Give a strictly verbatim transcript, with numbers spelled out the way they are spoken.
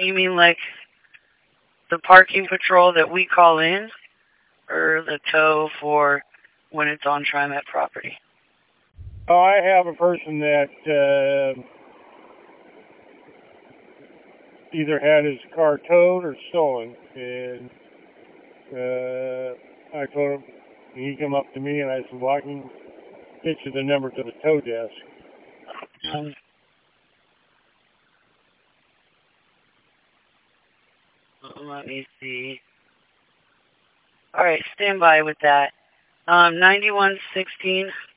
You mean like the parking patrol that we call in, or the tow for when it's on TriMet property? Oh, I have a person that uh, either had his car towed or stolen, and uh, I told him, he came up to me, and I said, well, I can get you the number to the tow desk. Um, let me see. All right, stand by with that. Um, ninety-one sixteen.